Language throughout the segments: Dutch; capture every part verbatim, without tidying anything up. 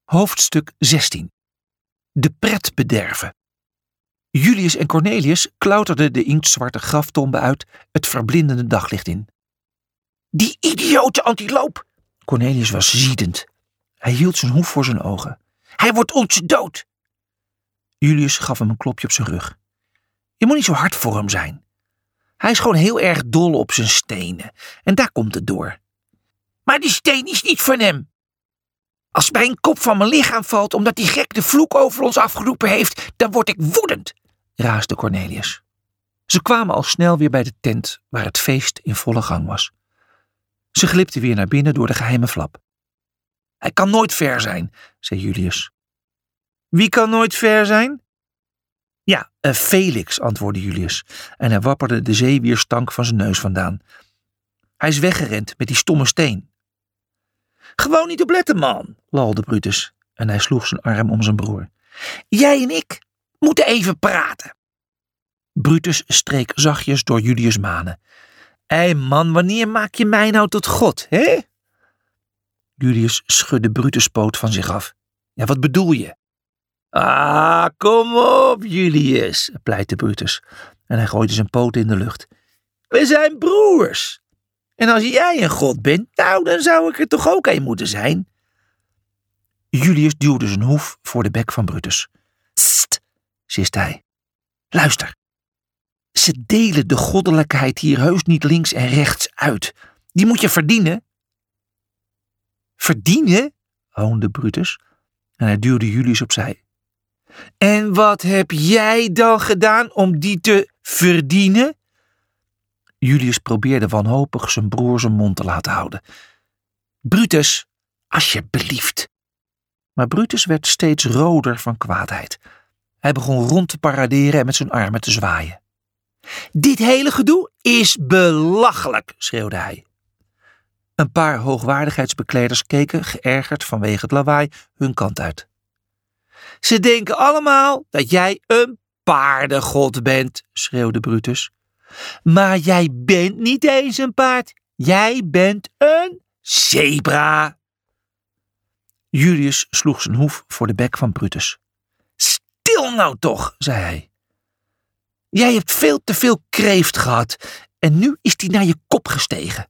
Hoofdstuk zestien. De pret bederven. Julius en Cornelius klauterden de inktzwarte graftombe uit het verblindende daglicht in. Die idiote antiloop! Cornelius was ziedend. Hij hield zijn hoef voor zijn ogen. Hij wordt ons dood! Julius gaf hem een klopje op zijn rug. Je moet niet zo hard voor hem zijn. Hij is gewoon heel erg dol op zijn stenen. En daar komt het door. Maar die steen is niet van hem. Als mijn kop van mijn lichaam valt omdat die gek de vloek over ons afgeroepen heeft, dan word ik woedend, raasde Cornelius. Ze kwamen al snel weer bij de tent waar het feest in volle gang was. Ze glipten weer naar binnen door de geheime flap. Hij kan nooit ver zijn, zei Julius. Wie kan nooit ver zijn? Ja, uh, Felix, antwoordde Julius, en hij wapperde de zeewierstank van zijn neus vandaan. Hij is weggerend met die stomme steen. Gewoon niet op letten, man, lalde Brutus, en hij sloeg zijn arm om zijn broer. Jij en ik moeten even praten. Brutus streek zachtjes door Julius' manen. Hé man, wanneer maak je mij nou tot God, hè? Julius schudde Brutus' poot van zich af. Ja, wat bedoel je? Ah, kom op, Julius, pleitte Brutus, en hij gooide zijn poten in de lucht. We zijn broers. En als jij een god bent, nou, dan zou ik er toch ook een moeten zijn. Julius duwde zijn hoef voor de bek van Brutus. Sst, siste hij. Luister. Ze delen de goddelijkheid hier heus niet links en rechts uit. Die moet je verdienen. Verdienen? hoonde Brutus. En hij duwde Julius opzij. En wat heb jij dan gedaan om die te verdienen? Julius probeerde wanhopig zijn broer zijn mond te laten houden. Brutus, alsjeblieft. Maar Brutus werd steeds roder van kwaadheid. Hij begon rond te paraderen en met zijn armen te zwaaien. Dit hele gedoe is belachelijk, schreeuwde hij. Een paar hoogwaardigheidsbekleders keken, geërgerd vanwege het lawaai, hun kant uit. Ze denken allemaal dat jij een paardengod bent, schreeuwde Brutus. Maar jij bent niet eens een paard. Jij bent een zebra. Julius sloeg zijn hoef voor de bek van Brutus. Stil nou toch, zei hij. Jij hebt veel te veel kreeft gehad en nu is die naar je kop gestegen.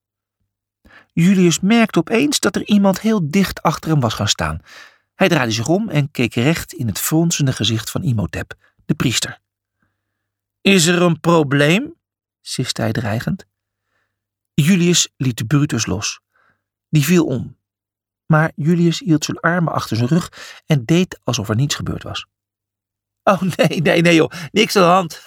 Julius merkte opeens dat er iemand heel dicht achter hem was gaan staan. Hij draaide zich om en keek recht in het fronsende gezicht van Imhotep, de priester. Is er een probleem? siste hij dreigend. Julius liet Brutus los. Die viel om. Maar Julius hield zijn armen achter zijn rug en deed alsof er niets gebeurd was. Oh nee, nee, nee joh, niks aan de hand.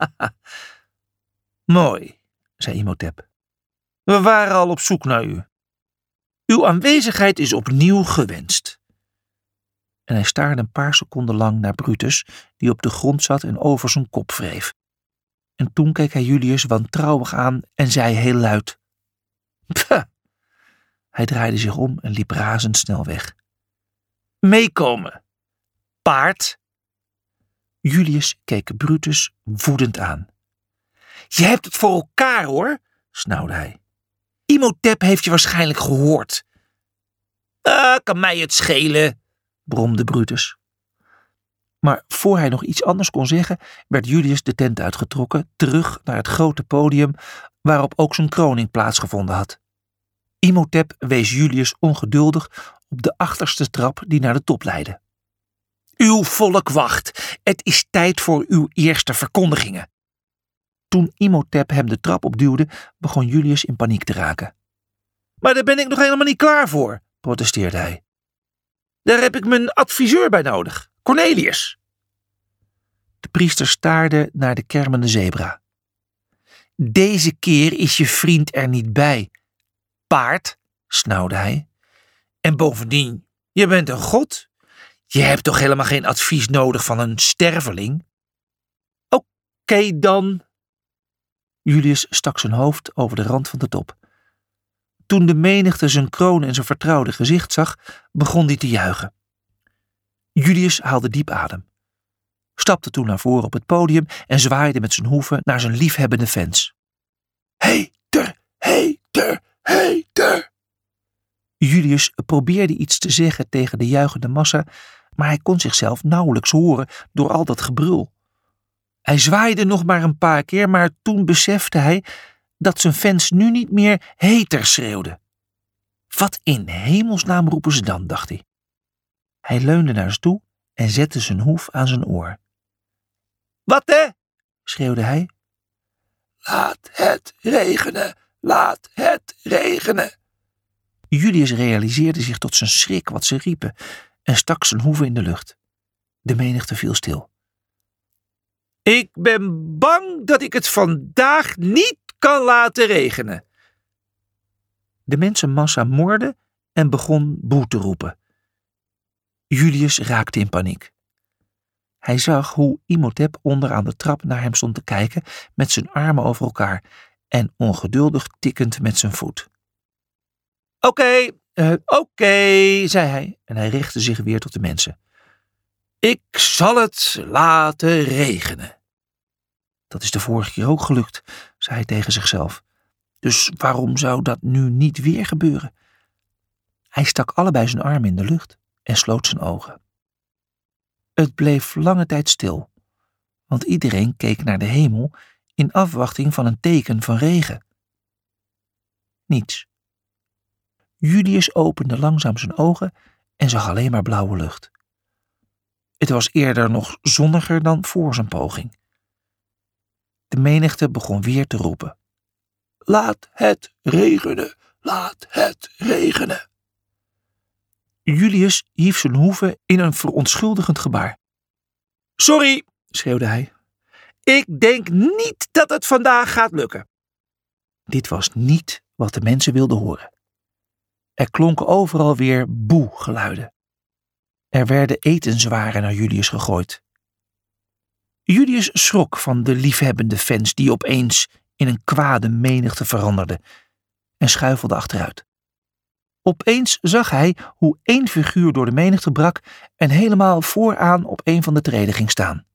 Mooi, zei Imhotep. We waren al op zoek naar u. Uw aanwezigheid is opnieuw gewenst. En hij staarde een paar seconden lang naar Brutus, die op de grond zat en over zijn kop wreef. En toen keek hij Julius wantrouwig aan en zei heel luid. Pah. Hij draaide zich om en liep razendsnel weg. Meekomen, paard. Julius keek Brutus woedend aan. Je hebt het voor elkaar, hoor, snauwde hij. Imhotep heeft je waarschijnlijk gehoord. Ah, kan mij het schelen, bromde Brutus. Maar voor hij nog iets anders kon zeggen, werd Julius de tent uitgetrokken, terug naar het grote podium waarop ook zijn kroning plaatsgevonden had. Imhotep wees Julius ongeduldig op de achterste trap die naar de top leidde. Uw volk wacht, het is tijd voor uw eerste verkondigingen. Toen Imhotep hem de trap opduwde, begon Julius in paniek te raken. Maar daar ben ik nog helemaal niet klaar voor, protesteerde hij. Daar heb ik mijn adviseur bij nodig, Cornelius. De priester staarde naar de kermende zebra. Deze keer is je vriend er niet bij, paard, snauwde hij. En bovendien, je bent een god. Je hebt toch helemaal geen advies nodig van een sterveling? Oké okay, dan. Julius stak zijn hoofd over de rand van de top. Toen de menigte zijn kroon en zijn vertrouwde gezicht zag, begon hij te juichen. Julius haalde diep adem, stapte toen naar voren op het podium en zwaaide met zijn hoeven naar zijn liefhebbende fans. Heter, heter, heter! Julius probeerde iets te zeggen tegen de juichende massa, maar hij kon zichzelf nauwelijks horen door al dat gebrul. Hij zwaaide nog maar een paar keer, maar toen besefte hij dat zijn fans nu niet meer heter schreeuwden. Wat in hemelsnaam roepen ze dan, dacht hij. Hij leunde naar ze toe en zette zijn hoef aan zijn oor. Wat hè? Schreeuwde hij. Laat het regenen, laat het regenen. Julius realiseerde zich tot zijn schrik wat ze riepen en stak zijn hoeven in de lucht. De menigte viel stil. Ik ben bang dat ik het vandaag niet kan laten regenen. De mensenmassa morde en begon boe te roepen. Julius raakte in paniek. Hij zag hoe Imhotep onderaan de trap naar hem stond te kijken met zijn armen over elkaar en ongeduldig tikkend met zijn voet. Oké, okay, uh, oké, okay, zei hij en hij richtte zich weer tot de mensen. Ik zal het laten regenen. Dat is de vorige keer ook gelukt, zei hij tegen zichzelf. Dus waarom zou dat nu niet weer gebeuren? Hij stak allebei zijn armen in de lucht en sloot zijn ogen. Het bleef lange tijd stil, want iedereen keek naar de hemel in afwachting van een teken van regen. Niets. Julius opende langzaam zijn ogen en zag alleen maar blauwe lucht. Het was eerder nog zonniger dan voor zijn poging. De menigte begon weer te roepen. Laat het regenen, laat het regenen. Julius hief zijn hoeven in een verontschuldigend gebaar. Sorry, schreeuwde hij. Ik denk niet dat het vandaag gaat lukken. Dit was niet wat de mensen wilden horen. Er klonken overal weer boe-geluiden. Er werden etenswaren naar Julius gegooid. Julius schrok van de liefhebbende fans die opeens in een kwade menigte veranderden en schuifelde achteruit. Opeens zag hij hoe één figuur door de menigte brak en helemaal vooraan op een van de treden ging staan.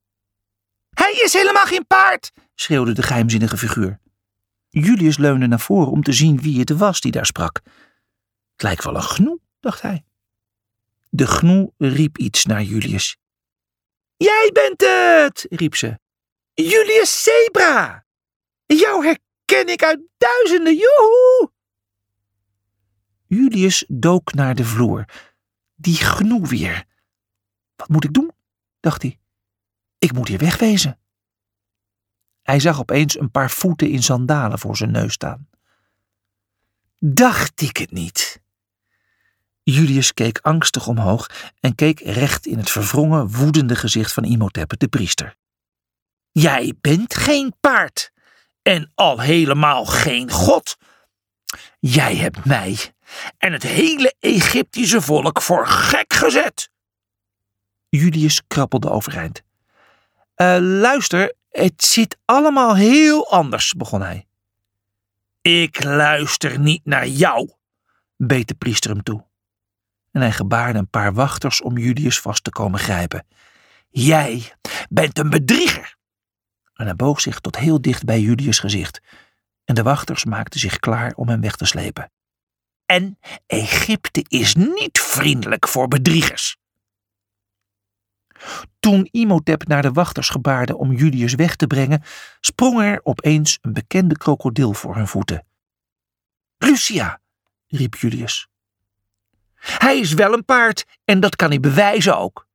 Hij is helemaal geen paard, schreeuwde de geheimzinnige figuur. Julius leunde naar voren om te zien wie het was die daar sprak. Het lijkt wel een gnoe, dacht hij. De gnoe riep iets naar Julius. Jij bent het, riep ze. Julius Zebra. Jou herken ik uit duizenden, joehoe! Julius dook naar de vloer. Die gnoe weer. Wat moet ik doen? Dacht hij. Ik moet hier wegwezen. Hij zag opeens een paar voeten in sandalen voor zijn neus staan. Dacht ik het niet? Julius keek angstig omhoog en keek recht in het verwrongen, woedende gezicht van Imhotep, de priester. Jij bent geen paard en al helemaal geen god. Jij hebt mij en het hele Egyptische volk voor gek gezet. Julius krabbelde overeind. Uh, luister, het zit allemaal heel anders, begon hij. Ik luister niet naar jou, beet de priester hem toe. En hij gebaarde een paar wachters om Julius vast te komen grijpen. Jij bent een bedrieger. En hij boog zich tot heel dicht bij Julius' gezicht. En de wachters maakten zich klaar om hem weg te slepen. En Egypte is niet vriendelijk voor bedriegers. Toen Imhotep naar de wachters gebaarde om Julius weg te brengen, sprong er opeens een bekende krokodil voor hun voeten. Lucia, riep Julius. Hij is wel een paard en dat kan hij bewijzen ook.